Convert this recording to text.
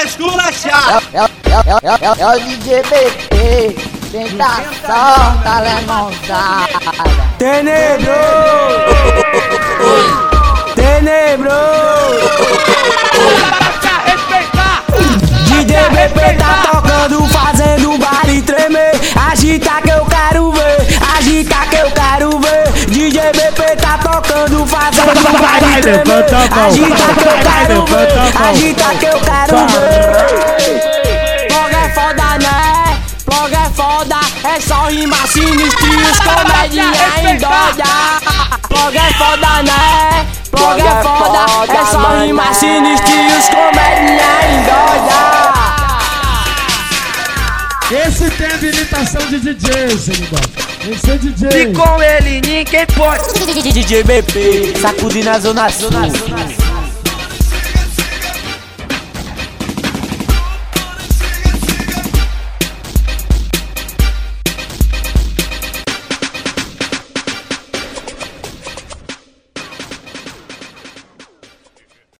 pra esculachar. É o DJ BP, tentação da lemonzada. Tenebro, Tenebro. DJ BP tá tocando, fazendo o baile tremer. Agita que eu quero ver, agita que eu quero ver. DJ BP tá tocando, fazendo o baile tremer. Agita que eu quero ver, agita que eu quero ver. Plog é foda, né? Plog é foda, é só rimar sinistros, comédia endoida. Plog é foda, né? Plog é foda, é só rimar sinistros, comédia endoida. Esse tem habilitação de DJ, Senidão. Esse é DJ. E com ele ninguém pode. DJ BP, sacudindo a zona sul.